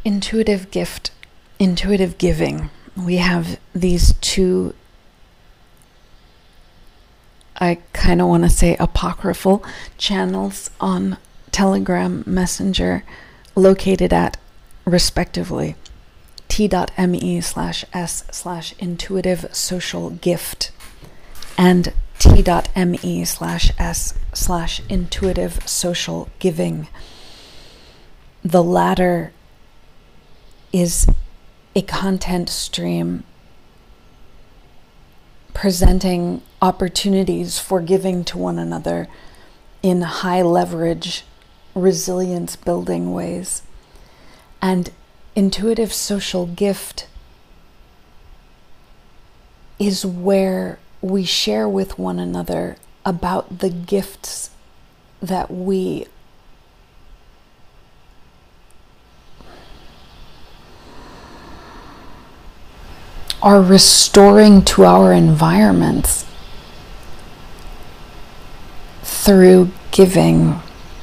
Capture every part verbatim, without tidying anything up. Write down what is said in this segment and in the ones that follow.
intuitive gift, intuitive giving. We have these two, I kind of want to say apocryphal channels on Telegram Messenger, located at, respectively, t.me slash s slash intuitive social gift and t.me slash s slash intuitive social giving. The latter is a content stream presenting opportunities for giving to one another in high leverage, resilience building ways. And intuitive social gift is where we share with one another about the gifts that we are restoring to our environments through giving.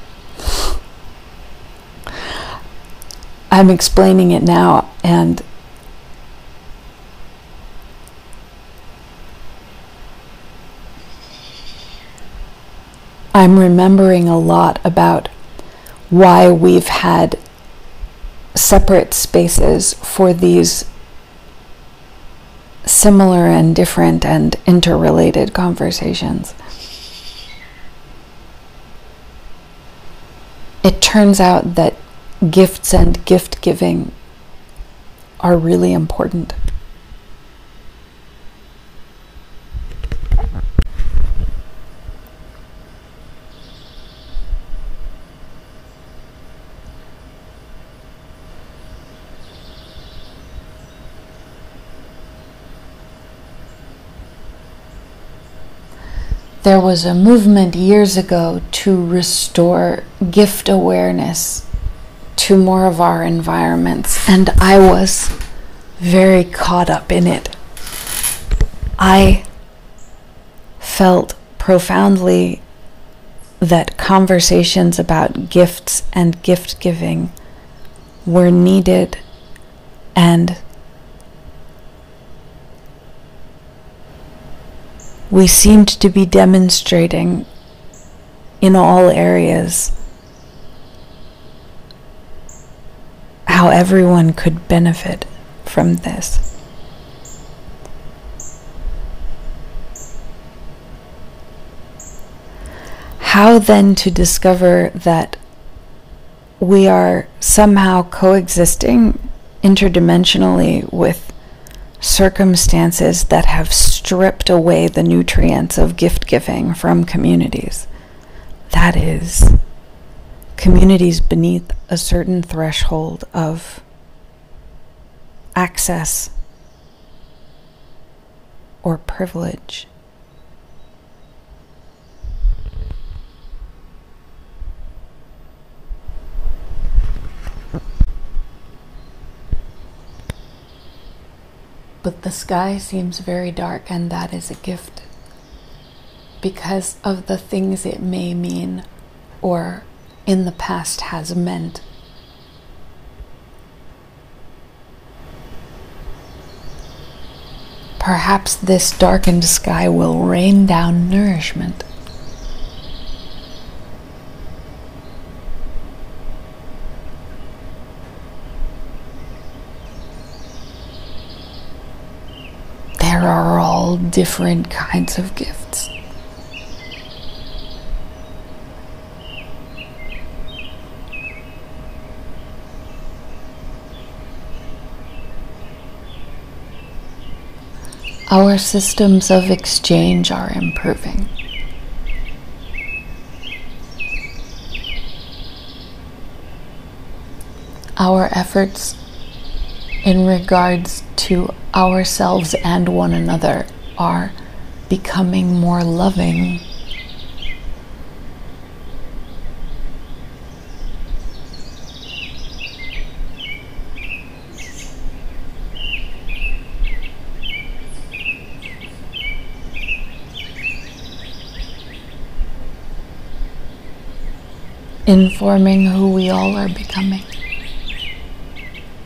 I'm explaining it now, and I'm remembering a lot about why we've had separate spaces for these similar and different and interrelated conversations. It turns out that gifts and gift giving are really important. There was a movement years ago to restore gift awareness to more of our environments, and I was very caught up in it. I felt profoundly that conversations about gifts and gift giving were needed, and we seemed to be demonstrating in all areas how everyone could benefit from this. How then to discover that we are somehow coexisting interdimensionally with circumstances that have stripped away the nutrients of gift giving from communities? That is, communities beneath a certain threshold of access or privilege. But the sky seems very dark, and that is a gift because of the things it may mean or in the past has meant. Perhaps this darkened sky will rain down nourishment. There are all different kinds of gifts. Our systems of exchange are improving. Our efforts in regards to ourselves and one another are becoming more loving. Informing who we all are becoming.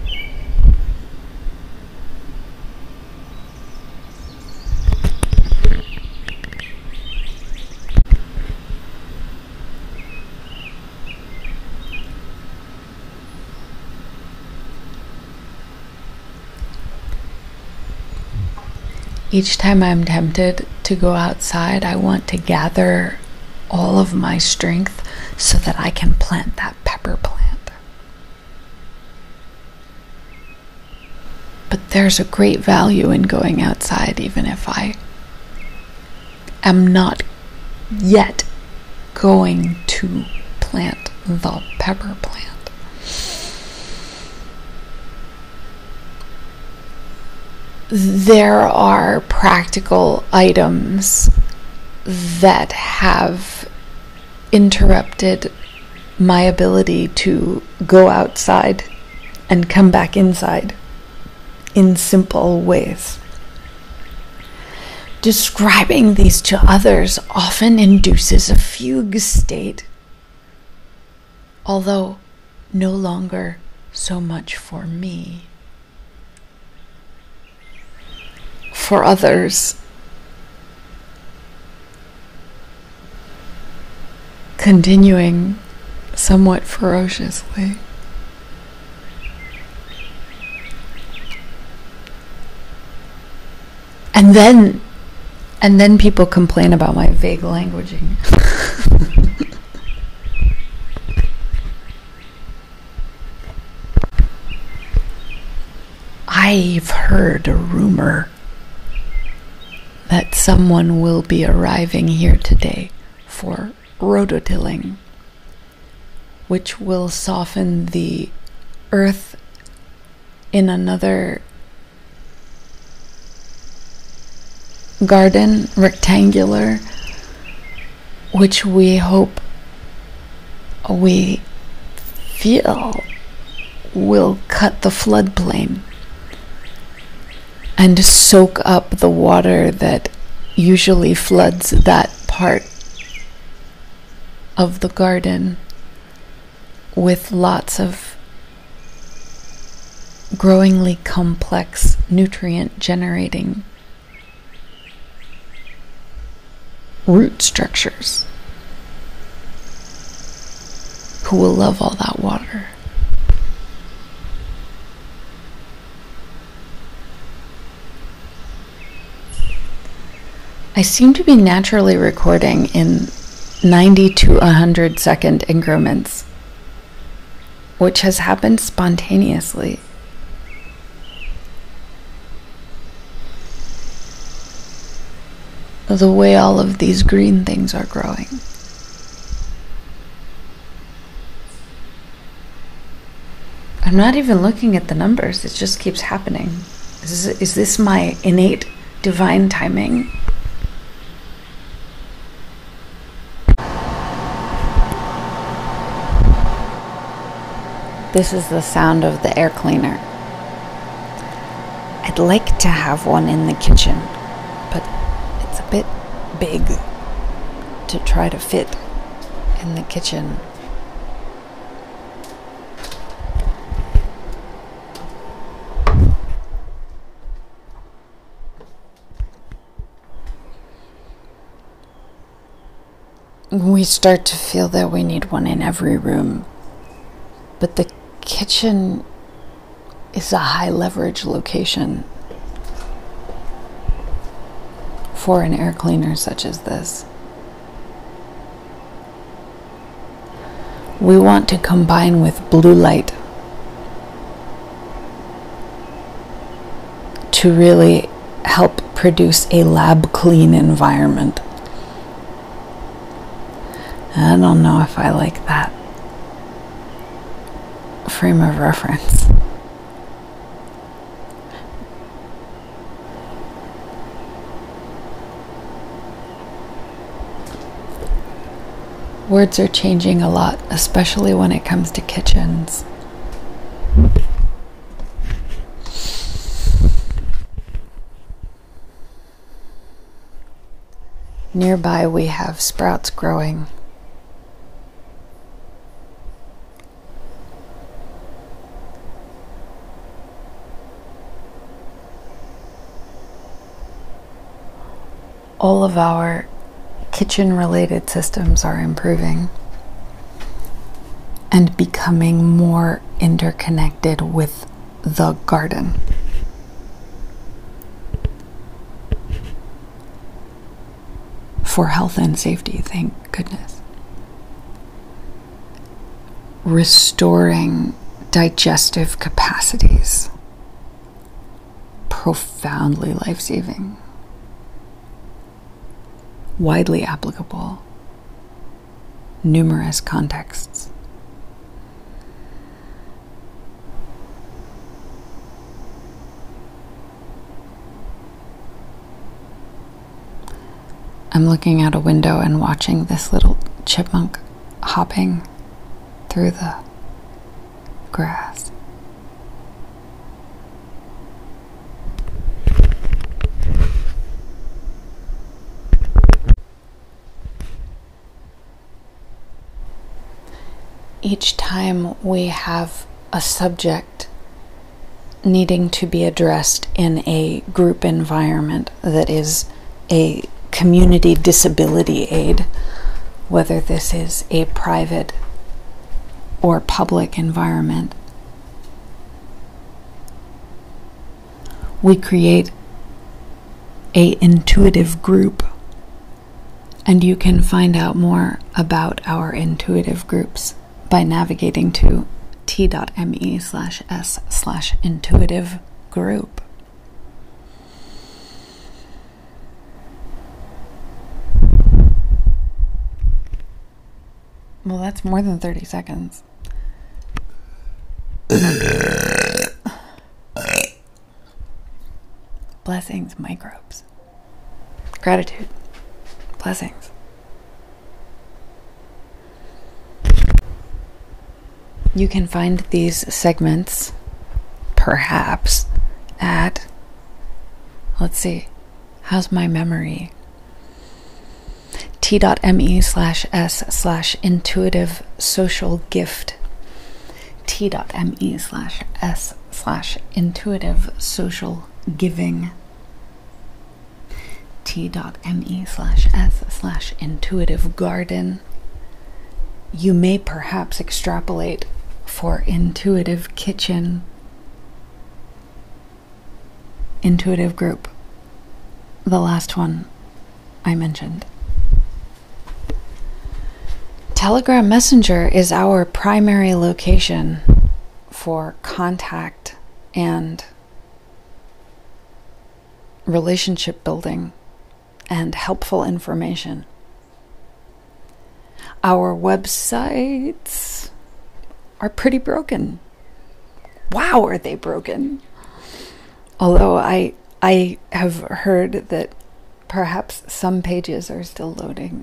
Each time I'm tempted to go outside, I want to gather all of my strength so that I can plant that pepper plant. But there's a great value in going outside, even if I am not yet going to plant the pepper plant. There are practical items that have interrupted my ability to go outside and come back inside in simple ways. Describing these to others often induces a fugue state, although no longer so much for me. For others, continuing somewhat ferociously. And then, and then people complain about my vague languaging. I've heard a rumor that someone will be arriving here today for rototilling, which will soften the earth in another garden, rectangular, which we hope, we feel, will cut the floodplain and soak up the water that usually floods that part of the garden with lots of growingly complex nutrient generating root structures who will love all that water. I seem to be naturally recording in ninety to one hundred second increments, which has happened spontaneously. The way all of these green things are growing. I'm not even looking at the numbers, it just keeps happening. Is this, is this my innate divine timing? This is the sound of the air cleaner. I'd like to have one in the kitchen, but it's a bit big to try to fit in the kitchen. We start to feel that we need one in every room, but the kitchen is a high leverage location for an air cleaner such as this. We want to combine with blue light to really help produce a lab clean environment. I don't know if I like that frame of reference. Words are changing a lot, especially when it comes to kitchens. Nearby we have sprouts growing. All of our kitchen-related systems are improving and becoming more interconnected with the garden. for health and safety, thank goodness. Restoring digestive capacities, profoundly life-saving, widely applicable, numerous contexts. I'm looking out a window and watching this little chipmunk hopping through the grass. Each time we have a subject needing to be addressed in a group environment that is a community disability aid, whether this is a private or public environment, we create a intuitive group, and you can find out more about our intuitive groups by navigating to t.me slash s slash intuitive group. Well, that's more than thirty seconds. Blessings, microbes. Gratitude. Blessings. You can find these segments, perhaps, at, let's see, how's my memory? t.me slash s slash intuitive social gift. t.me slash s slash intuitive social giving. t.me slash s slash intuitive garden. You may perhaps extrapolate for intuitive kitchen, intuitive group, the last one I mentioned. Telegram Messenger is our primary location for contact and relationship building and helpful information. Our websites are pretty broken. Wow, are they broken? Although I I have heard that perhaps some pages are still loading.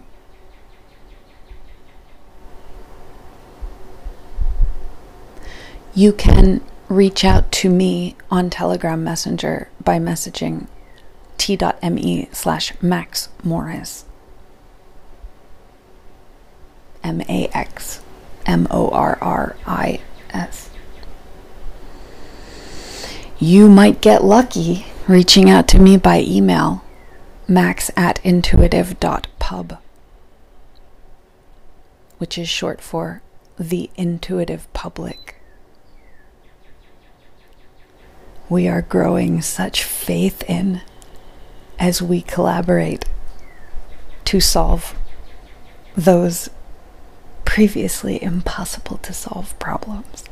You can reach out to me on Telegram Messenger by messaging t.me slash Max Morris. M A X M O R R I S. You might get lucky reaching out to me by email, max at intuitive dot pub, which is short for the intuitive public. We are growing such faith in as we collaborate to solve those previously impossible to solve problems.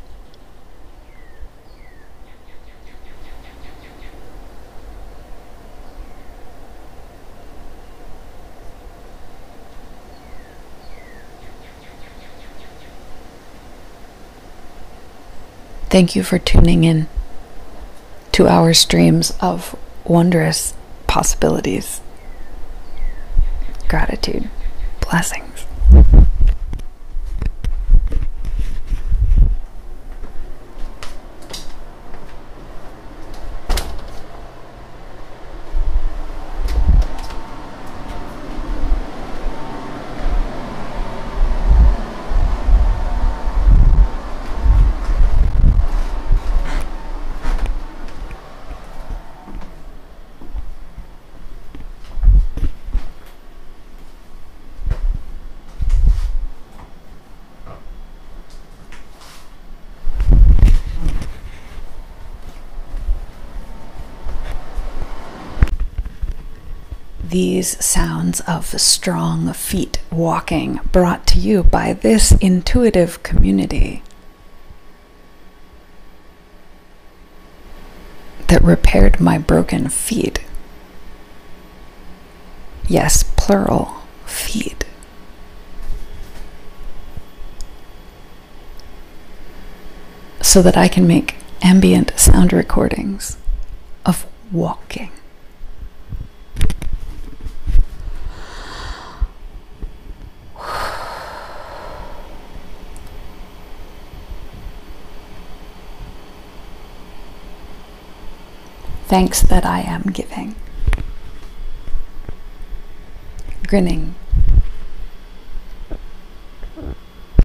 Thank you for tuning in to our streams of wondrous possibilities. Gratitude. Blessings. these sounds of strong feet walking brought to you by this intuitive community that repaired my broken feet. Yes, plural, feet. So that I can make ambient sound recordings of walking. Thanks that I am giving. Grinning